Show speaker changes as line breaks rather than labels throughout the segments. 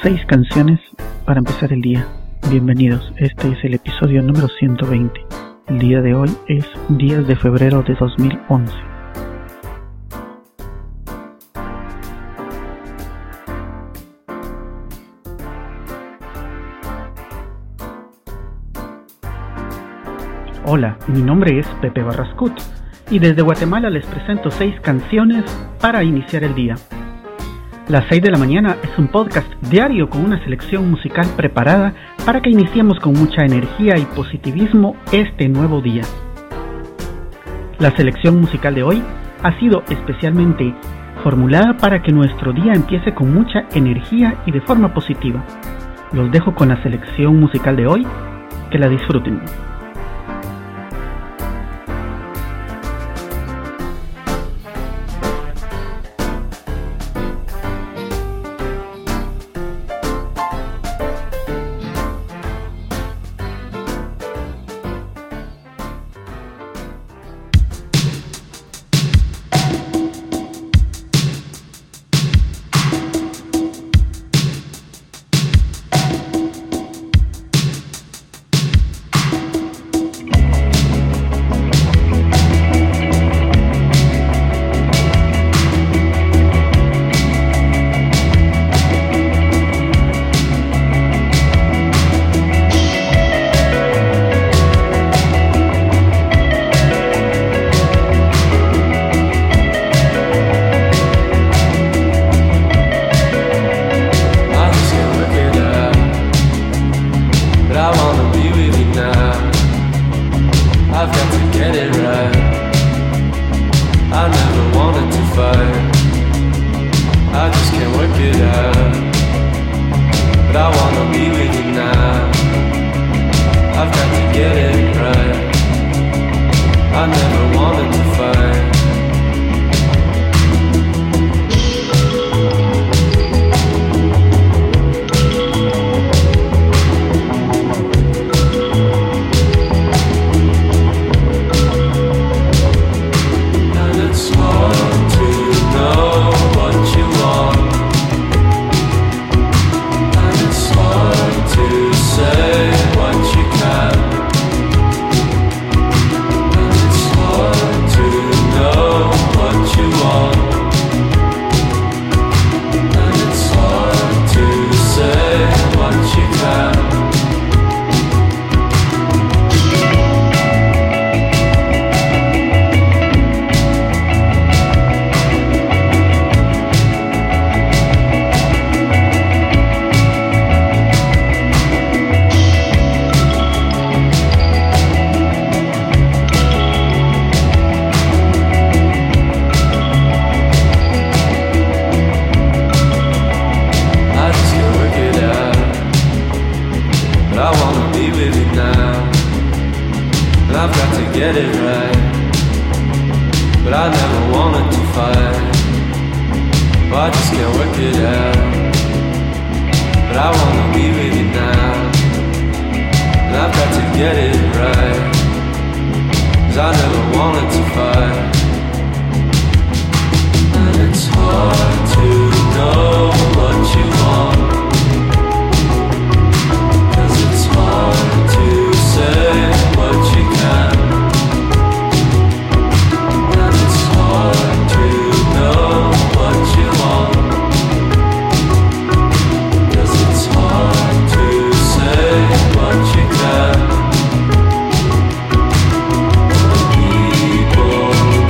6 canciones para empezar el día. Bienvenidos, este es el episodio número 120. El día de hoy es 10 de febrero de 2011. Hola, mi nombre es Pepe Barrascut y desde Guatemala les presento 6 canciones para iniciar el día. Las 6 de la mañana es un podcast diario con una selección musical preparada para que iniciemos con mucha energía y positivismo este nuevo día. La selección musical de hoy ha sido especialmente formulada para que nuestro día empiece con mucha energía y de forma positiva. Los dejo con la selección musical de hoy, que la disfruten.
People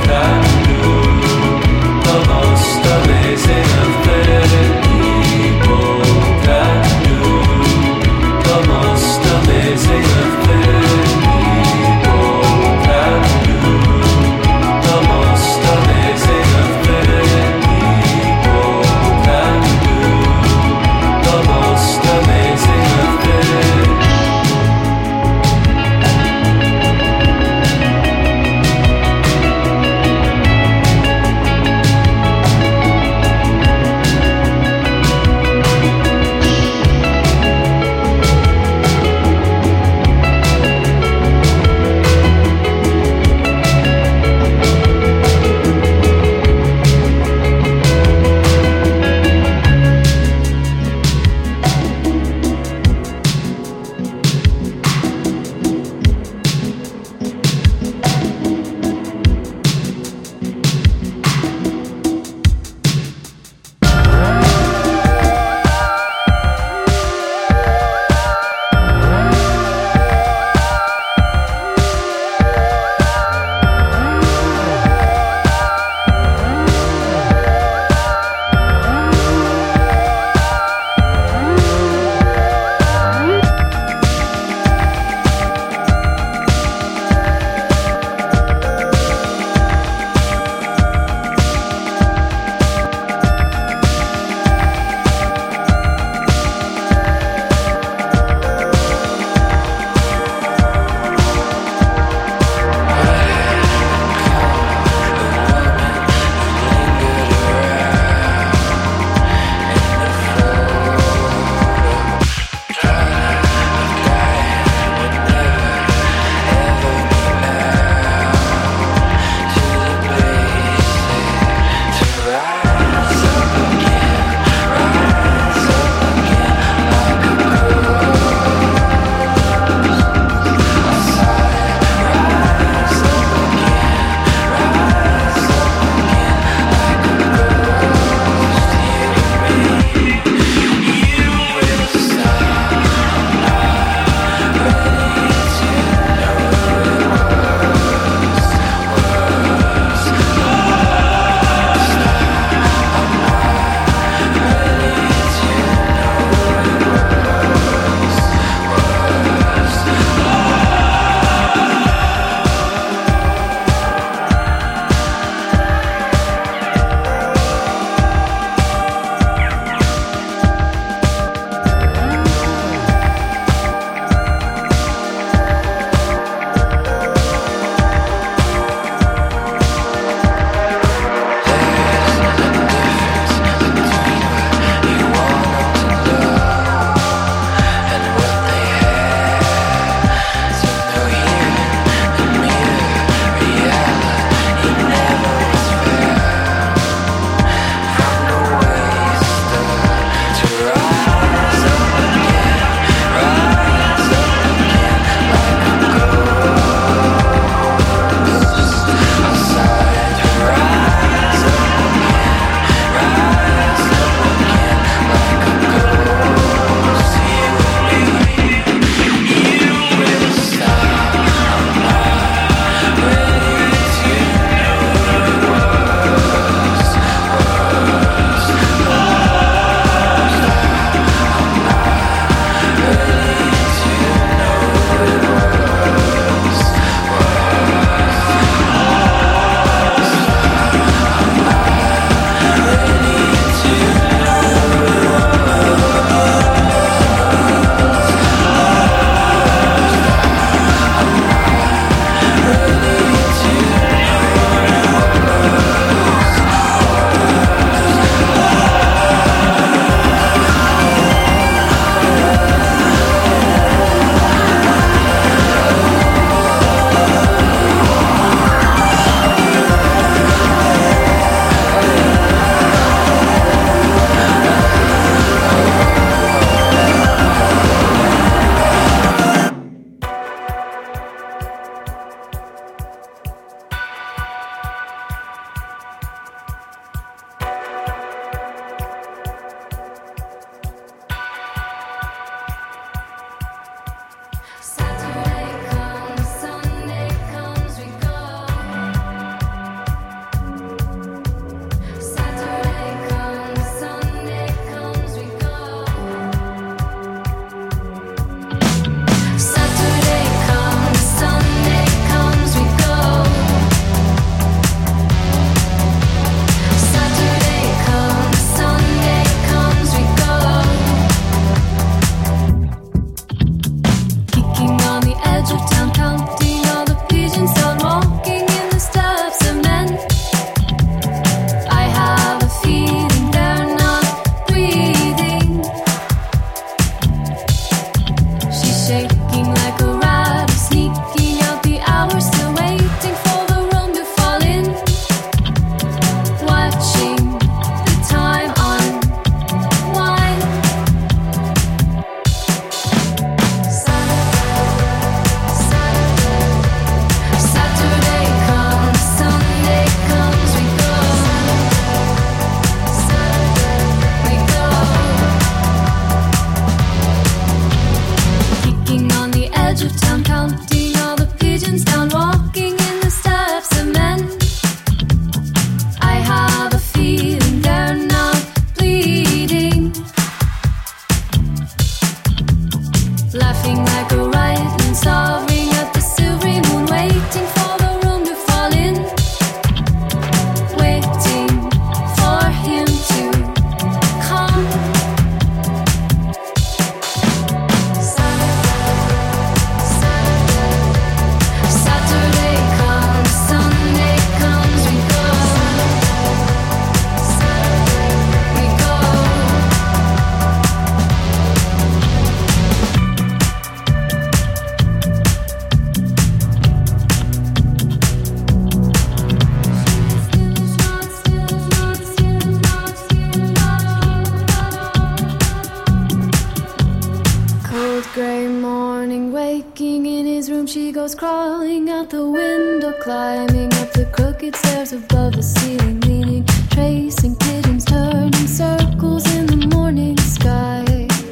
seagulls crawling out the window, climbing up the crooked stairs above the ceiling, leaning, tracing pigeons, turning circles in the morning sky.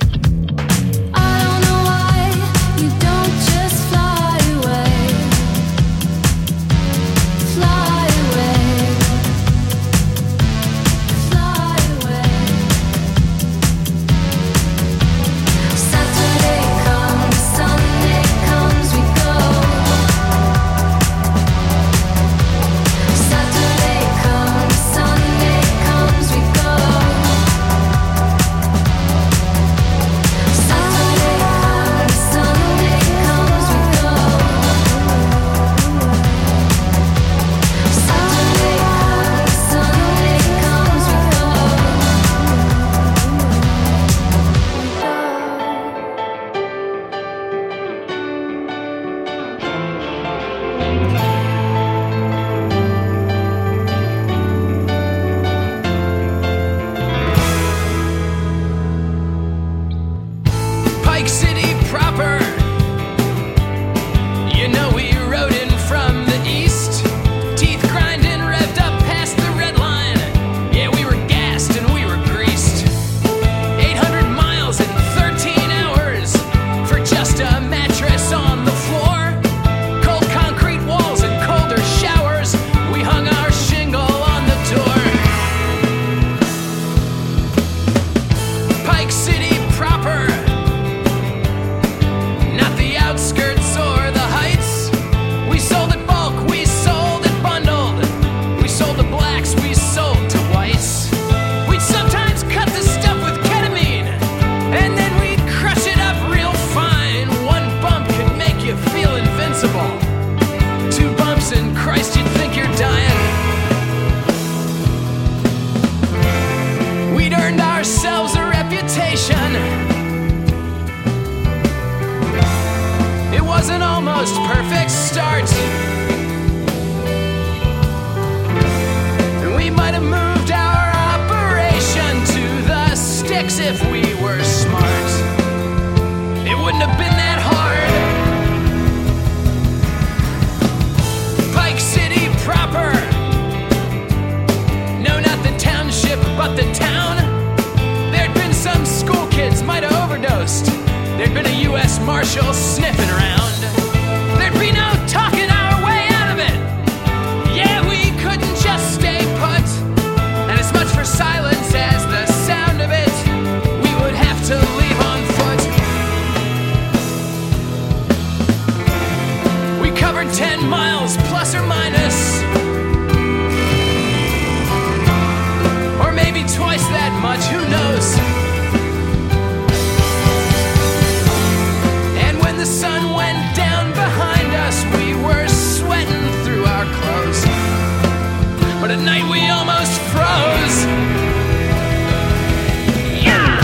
I don't know why you don't just fly away, fly away, fly away. Saturday comes, Sunday comes, we go. Saturday comes, Sunday comes, we go. Saturday comes, Sunday comes, we go. Saturday comes, Sunday comes, we go.
Pike City proper. You know we rode in from the east, teeth grinding, revved up past the red line. Yeah, we were gassed and we were greased. 800 miles in 13 hours for just a mattress on the floor. Cold concrete walls and colder showers. We hung our shingle on the door. Pike City proper. Not the outskirts or the heights. We sold it bulk, we sold it bundled. We sold to blacks, we sold to whites. We'd sometimes cut the stuff with ketamine, and then we'd crush it up real fine. One bump can make you feel invincible. 2 bumps and Christ, you'd think you're dying. We'd earned ourselves a reputation. It was an almost perfect start. And we might have moved our operation to the sticks if we were smart. It wouldn't have been that hard. Pike City proper. No, not the township, but the town. There'd been some school kids might have overdosed. There'd been a U.S. Marshal sniffing around. There'd be no talking our way out of it. Yeah, we couldn't just stay put. And as much for silence as the sound of it, we would have to leave on foot. We covered 10 miles plus or minus. Or maybe twice that much, who knows? And when the sun went down behind us, we were sweating through our clothes. But at night we almost froze. Yeah!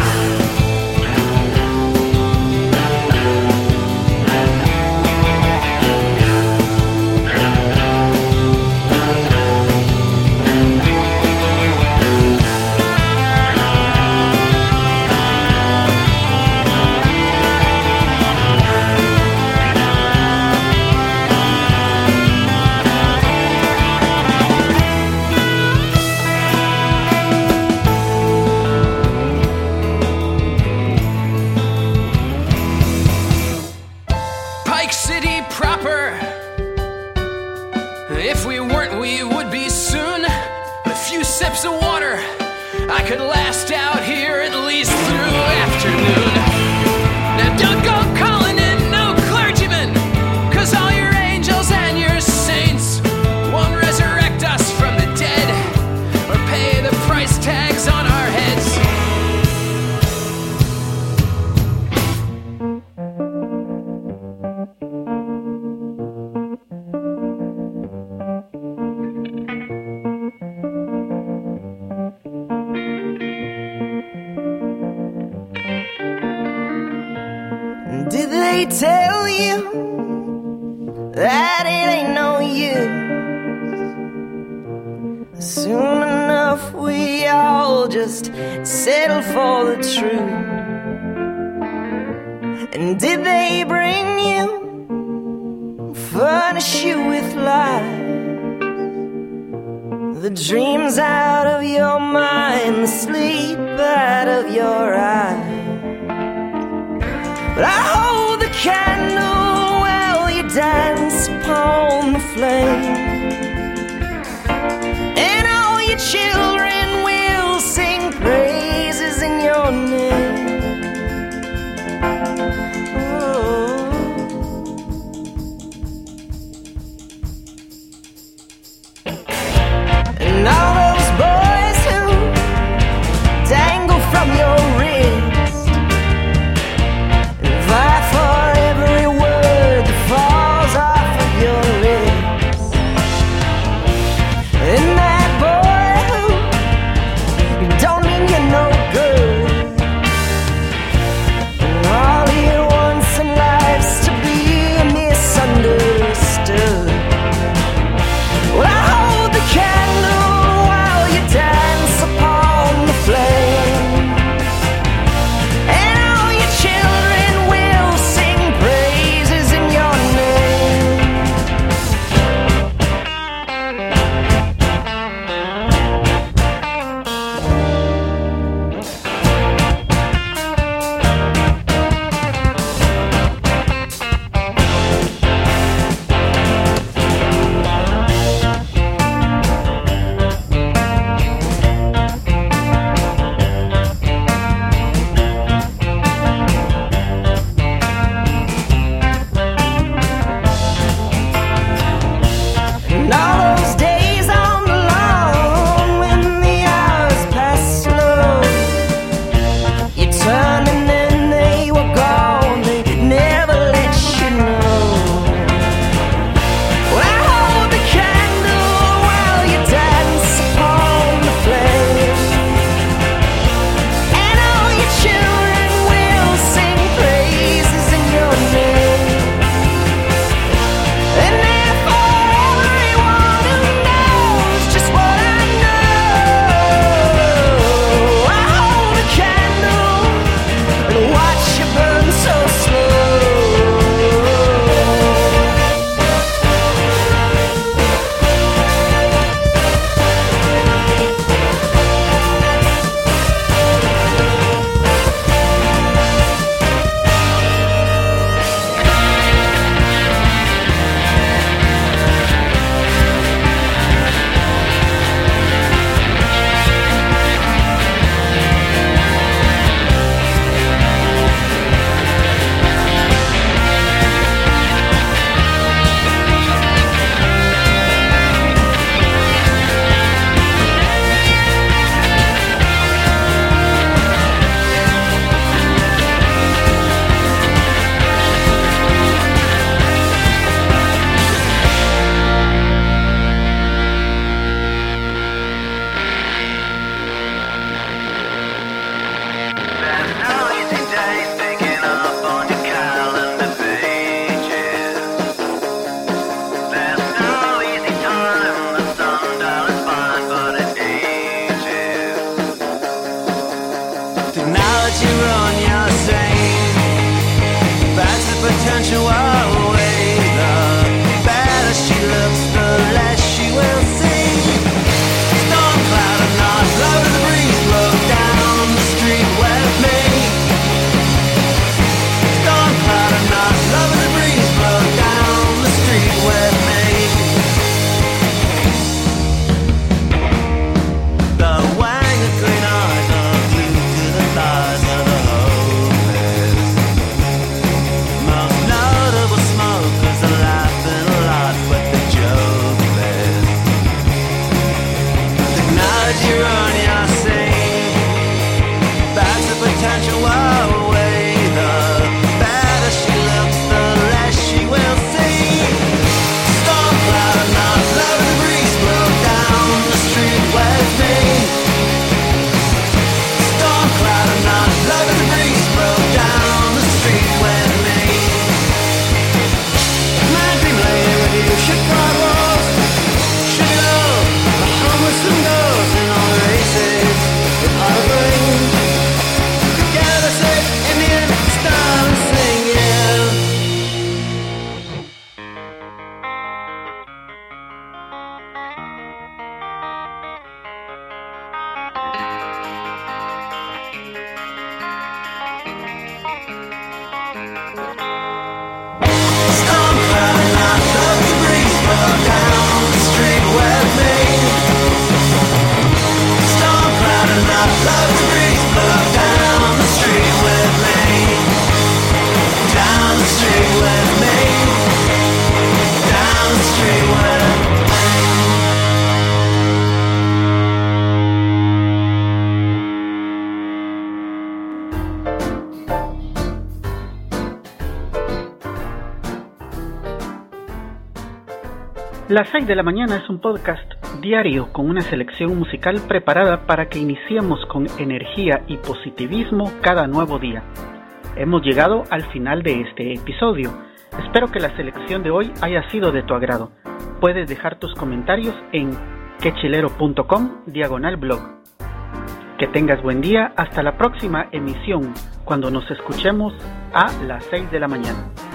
Pike City proper. If we weren't, we would be soon. With a few sips of water, I could last out here at least through afternoon. Now don't go calling in no clergymen, 'cause all your angels and your saints won't resurrect us from the dead or pay the price tags on our heads.
Did they tell you that it ain't no use? Soon enough we all just settle for the truth. And did they bring you furnish you with light. The dreams out of your mind, the sleep out of your eyes. But I hold the candle while you dance upon the flame, and all your children will sing praises in your name. And all those boys who dangle from your wrist and vie for every word that falls off of your lips. And that boy who don't mean you no good, and all he wants in life's to be misunderstood. Well, I hold the candle while you dance upon the flame, and all your children will sing praises in your name. And all those days on the lawn when the hours pass slow, you turned and then they were gone, they never let you know. Well, I hold the candle while you dance upon the flame, and all your children will sing praises in your name. And therefore everyone who knows just what I know, I hold the candle and watch you burn so slow. Technology run your sane, that's the potential away. The better she looks, the less she will see. Storm cloud or not, blow to the breeze, blow down the street with me. Storm cloud or not, blow to the breeze, blow down the street with me. The wang of green eyes are glued to the thighs of the hopeless. Most notable smokers are laughing a lot with the jokeless. Technology run your scene, that's the potential away. The better she looks, the less she will see. Storm cloud or not, blow the breeze, blow down the street with me. Storm cloud or not, blow the breeze, blow down the street with me. My dream lady with you should walls, should go, the homeless and those in all the race.
Las 6 de la mañana es un podcast diario con una selección musical preparada para que iniciemos con energía y positivismo cada nuevo día. Hemos llegado al final de este episodio. Espero que la selección de hoy haya sido de tu agrado. Puedes dejar tus comentarios en quechilero.com/blog. Que tengas buen día, hasta la próxima emisión, cuando nos escuchemos a las 6 de la mañana.